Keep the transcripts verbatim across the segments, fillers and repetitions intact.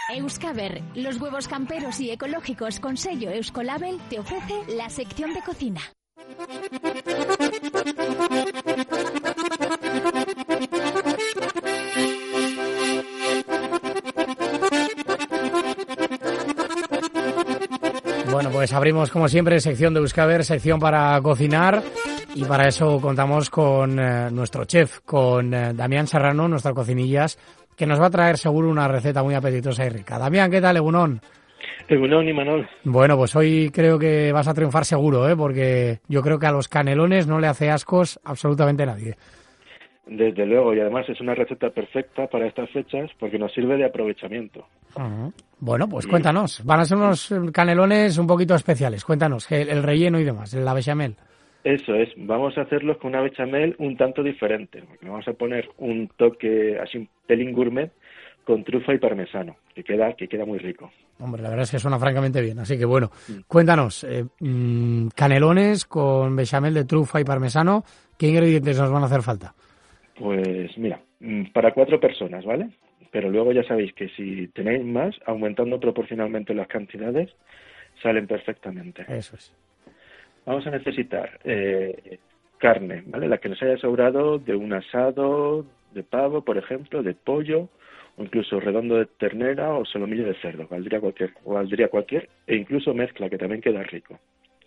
Euskaber, los huevos camperos y ecológicos con sello Euskolabel, te ofrece la sección de cocina. Bueno, pues abrimos como siempre sección de Euskaber, sección para cocinar, y para eso contamos con eh, nuestro chef, con eh, Damián Serrano, nuestro cocinillas, que nos va a traer seguro una receta muy apetitosa y rica. Damián, ¿qué tal, Egunon? Egunon y Manol. Bueno, pues hoy creo que vas a triunfar seguro, ¿eh? Porque yo creo que a los canelones no le hace ascos absolutamente nadie. Desde luego, y además es una receta perfecta para estas fechas porque nos sirve de aprovechamiento. Uh-huh. Bueno, pues cuéntanos. Van a ser unos canelones un poquito especiales. Cuéntanos, el, el relleno y demás, la bechamel. Eso es, vamos a hacerlos con una bechamel un tanto diferente. Porque vamos a poner un toque así un pelín gourmet con trufa y parmesano, que queda que queda muy rico. Hombre, la verdad es que suena francamente bien. Así que bueno, mm. cuéntanos, eh, mmm, canelones con bechamel de trufa y parmesano, ¿qué ingredientes nos van a hacer falta? Pues mira, para cuatro personas, ¿vale? Pero luego ya sabéis que si tenéis más, aumentando proporcionalmente las cantidades, salen perfectamente. Eso es. Vamos a necesitar eh, carne, ¿vale? La que nos haya sobrado de un asado, de pavo, por ejemplo, de pollo, o incluso redondo de ternera o solomillo de cerdo, valdría cualquier, o valdría cualquier, e incluso mezcla, que también queda rico.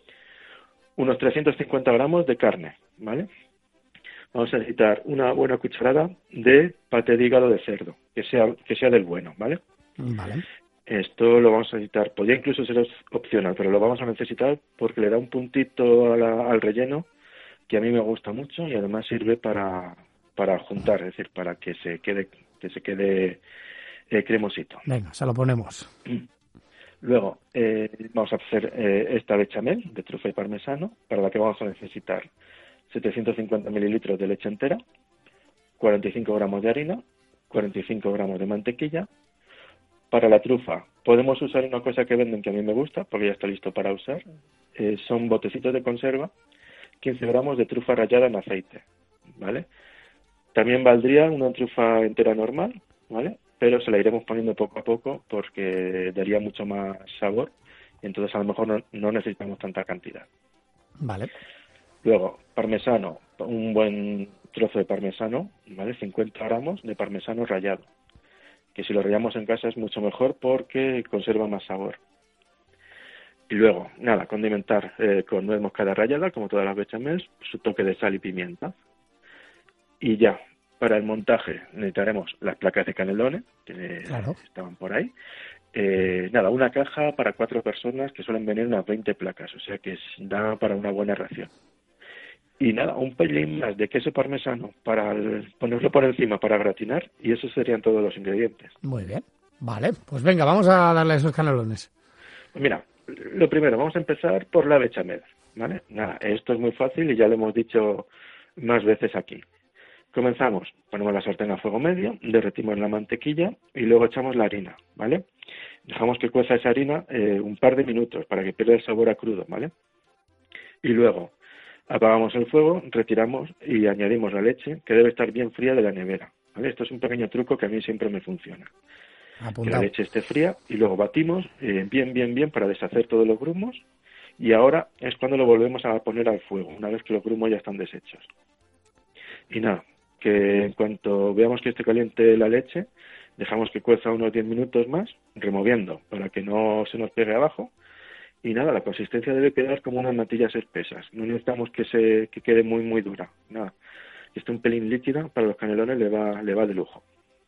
Unos trescientos cincuenta gramos de carne, ¿vale? Vamos a necesitar una buena cucharada de paté de hígado de cerdo, que sea que sea del bueno, ¿vale? Vale. Esto lo vamos a necesitar, podría incluso ser opcional, pero lo vamos a necesitar porque le da un puntito a la, al relleno que a mí me gusta mucho y además sirve para, para juntar, es decir, para que se quede que se quede eh, cremosito. Venga, se lo ponemos. Luego eh, vamos a hacer eh, esta bechamel de trufa y parmesano, para la que vamos a necesitar setecientos cincuenta mililitros de leche entera, cuarenta y cinco gramos de harina, cuarenta y cinco gramos de mantequilla. Para la trufa podemos usar una cosa que venden que a mí me gusta, porque ya está listo para usar. Eh, son botecitos de conserva, quince gramos de trufa rallada en aceite, ¿vale? También valdría una trufa entera normal, ¿vale? Pero se la iremos poniendo poco a poco porque daría mucho más sabor y entonces a lo mejor no, no necesitamos tanta cantidad. Vale. Luego, parmesano, un buen trozo de parmesano, ¿vale? cincuenta gramos de parmesano rallado, que si lo rallamos en casa es mucho mejor porque conserva más sabor. Y luego, nada, condimentar eh, con nuez moscada rallada, como todas las bechamels, su toque de sal y pimienta. Y ya, para el montaje necesitaremos las placas de canelones, que claro. estaban por ahí. Eh, nada, una caja para cuatro personas que suelen venir unas veinte placas, o sea que es, da para una buena ración. Y nada, un pelín más de queso parmesano para el, ponerlo por encima para gratinar y esos serían todos los ingredientes. Muy bien, vale, pues venga, vamos a darle a esos canelones. Mira, lo primero, vamos a empezar por la bechamel, ¿vale? Nada, esto es muy fácil y ya lo hemos dicho más veces aquí. Comenzamos, ponemos la sartén a fuego medio, derretimos la mantequilla y luego echamos la harina, ¿vale? Dejamos que cueza esa harina eh, un par de minutos para que pierda el sabor a crudo, ¿vale? Y luego apagamos el fuego, retiramos y añadimos la leche, que debe estar bien fría de la nevera, ¿vale? Esto es un pequeño truco que a mí siempre me funciona. Apuntado. Que la leche esté fría y luego batimos eh, bien, bien, bien para deshacer todos los grumos y ahora es cuando lo volvemos a poner al fuego, una vez que los grumos ya están deshechos. Y nada, que en cuanto veamos que esté caliente la leche, dejamos que cueza unos diez minutos más, removiendo para que no se nos pegue abajo. Y nada, la consistencia debe quedar como unas natillas espesas. No necesitamos que se que quede muy, muy dura. Nada, que esté un pelín líquida, para los canelones le va, le va de lujo.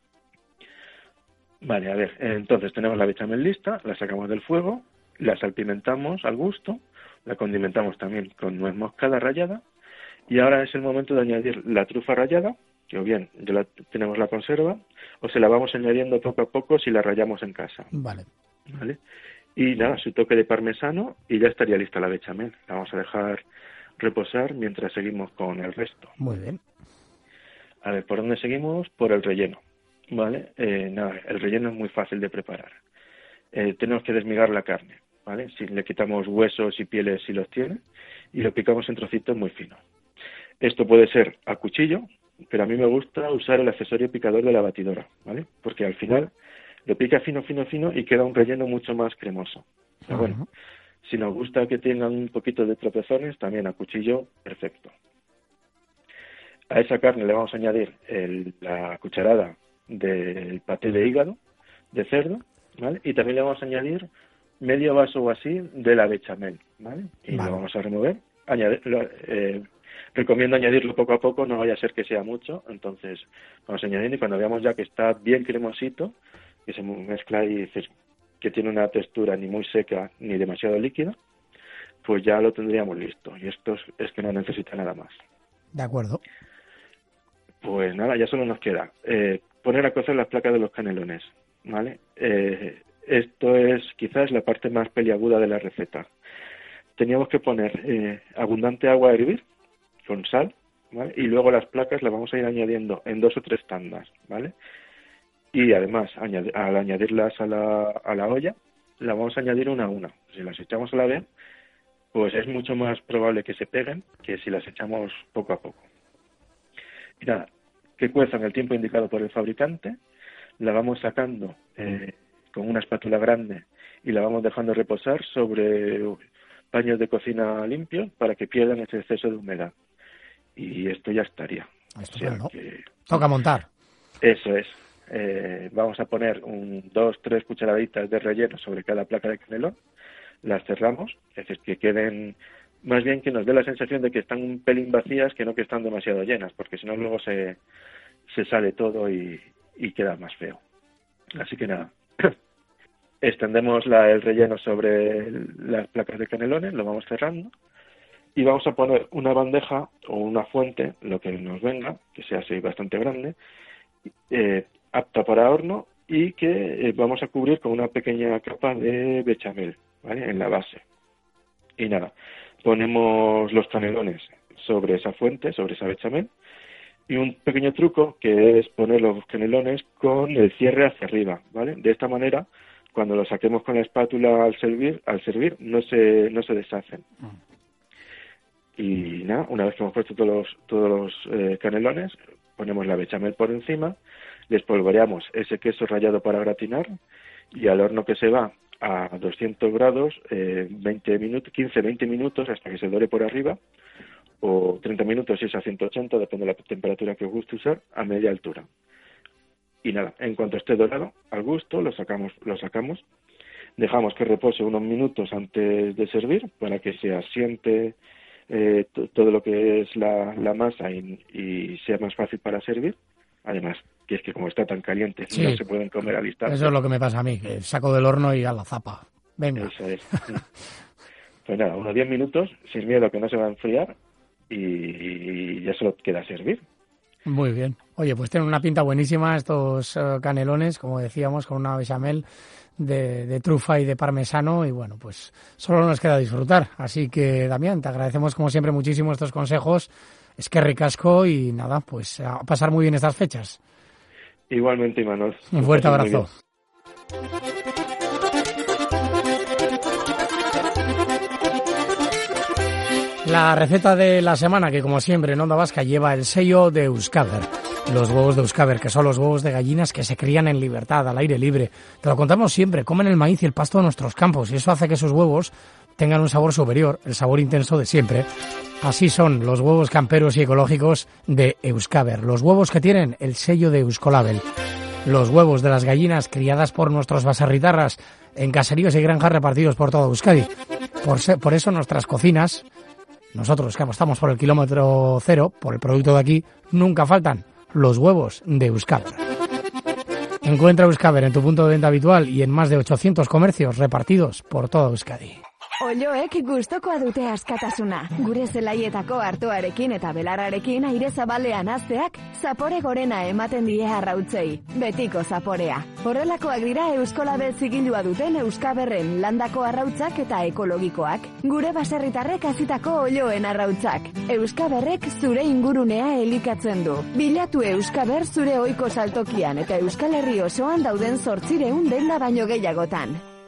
Vale, a ver, entonces tenemos la bechamel lista, la sacamos del fuego, la salpimentamos al gusto, la condimentamos también con nuez moscada rallada. Y ahora es el momento de añadir la trufa rallada, que o bien ya la, tenemos la conserva, o se la vamos añadiendo poco a poco si la rallamos en casa. Vale. Vale. Y nada, su toque de parmesano y ya estaría lista la bechamel. La vamos a dejar reposar mientras seguimos con el resto. Muy bien. A ver, ¿por dónde seguimos? Por el relleno. Vale. Eh, nada, el relleno es muy fácil de preparar. Eh, tenemos que desmigar la carne, ¿vale? Si le quitamos huesos y pieles si los tiene y lo picamos en trocitos muy finos. Esto puede ser a cuchillo, pero a mí me gusta usar el accesorio picador de la batidora, ¿vale? Porque al final lo pica fino, fino, fino y queda un relleno mucho más cremoso. Pero uh-huh. bueno, si nos gusta que tengan un poquito de tropezones, también a cuchillo, perfecto. A esa carne le vamos a añadir el, la cucharada del paté de hígado de cerdo, ¿vale? Y también le vamos a añadir medio vaso o así de la bechamel, ¿vale? Y vale. lo vamos a remover. Añadir, eh, recomiendo añadirlo poco a poco, no vaya a ser que sea mucho, entonces vamos añadiendo y cuando veamos ya que está bien cremosito, que se mezcla y dices que tiene una textura ni muy seca ni demasiado líquida, pues ya lo tendríamos listo. Y esto es, es que no necesita nada más. De acuerdo. Pues nada, ya solo nos queda eh, poner a cocer las placas de los canelones, ¿vale? Eh, esto es quizás la parte más peliaguda de la receta. Teníamos que poner eh, abundante agua a hervir con sal, ¿vale? Y luego las placas las vamos a ir añadiendo en dos o tres tandas, ¿vale? Y además, añadir, al añadirlas a la, a la olla, las vamos a añadir una a una. Si las echamos a la vez, pues es mucho más probable que se peguen que si las echamos poco a poco. Y nada, que cuezan el tiempo indicado por el fabricante, la vamos sacando eh, con una espátula grande y la vamos dejando reposar sobre paños de cocina limpios para que pierdan ese exceso de humedad. Y esto ya estaría. Esto o sea, ¿no? que, Toca montar. Eso es. Eh, vamos a poner un, dos, tres cucharaditas de relleno sobre cada placa de canelón. Las cerramos, es decir, que queden... Más bien que nos dé la sensación de que están un pelín vacías que no que están demasiado llenas, porque si no luego se, se sale todo y, y queda más feo. Así que nada, extendemos la, el relleno sobre el, las placas de canelones, lo vamos cerrando y vamos a poner una bandeja o una fuente, lo que nos venga, que sea así bastante grande, eh, apta para horno y que eh, vamos a cubrir con una pequeña capa de bechamel, ¿vale? En la base. Y nada, ponemos los canelones sobre esa fuente, sobre esa bechamel, y un pequeño truco que es poner los canelones con el cierre hacia arriba, ¿vale? De esta manera, cuando los saquemos con la espátula al servir, al servir no se no se deshacen. Y nada, una vez que hemos puesto todos los, todos los eh, canelones, ponemos la bechamel por encima, les polvoreamos ese queso rallado para gratinar y al horno que se va a doscientos grados, eh, veinte minutos, quince a veinte minutos hasta que se dore por arriba, o treinta minutos si es a ciento ochenta, depende de la temperatura que os guste usar, a media altura. Y nada, en cuanto esté dorado, al gusto, lo sacamos, lo sacamos, dejamos que repose unos minutos antes de servir para que se asiente eh, t- todo lo que es la, la masa y, y sea más fácil para servir. Además, que es que como está tan caliente, sí, no se pueden comer al instante. Eso es lo que me pasa a mí, que saco del horno y a la zapa. Venga. Eso es. Pues nada, unos diez minutos, sin miedo a que no se va a enfriar, y ya solo queda servir. Muy bien. Oye, pues tienen una pinta buenísima estos uh, canelones, como decíamos, con una bechamel de, de trufa y de parmesano, y bueno, pues solo nos queda disfrutar. Así que, Damián, te agradecemos como siempre muchísimo estos consejos. Es que ricasco y nada, pues a pasar muy bien estas fechas. Igualmente, Imanol. Un fuerte abrazo. La receta de la semana, que como siempre en Onda Vasca lleva el sello de Euskaber. Los huevos de Euskaber, que son los huevos de gallinas que se crían en libertad, al aire libre. Te lo contamos siempre, comen el maíz y el pasto de nuestros campos, y eso hace que esos huevos tengan un sabor superior, el sabor intenso de siempre. Así son los huevos camperos y ecológicos de Euskaber, los huevos que tienen el sello de Euskolabel. Los huevos de las gallinas criadas por nuestros baserritarras en caseríos y granjas repartidos por toda Euskadi. Por, se, por eso nuestras cocinas, nosotros que apostamos por el kilómetro cero, por el producto de aquí, nunca faltan los huevos de Euskaber. Encuentra Euskaber en tu punto de venta habitual y en más de ochocientos comercios repartidos por toda Euskadi. Olloek gustokoa dute askatasuna. Gure zelaietako artoarekin eta belarrarekin aire zabalean hazteak zapore gorena ematen die arrautzei. Betiko zaporea. Horrelakoak dira Euskolabel zigilua duten Euskaberren landako arrautzak eta ekologikoak. Gure baserritarrek hazitako olloen arrautzak. Euskaberrek zure ingurunea elikatzen du. Bilatu Euskaber zure ohiko saltokian eta Euskal Herri osoan dauden zortziehun denda baino gehiagotan.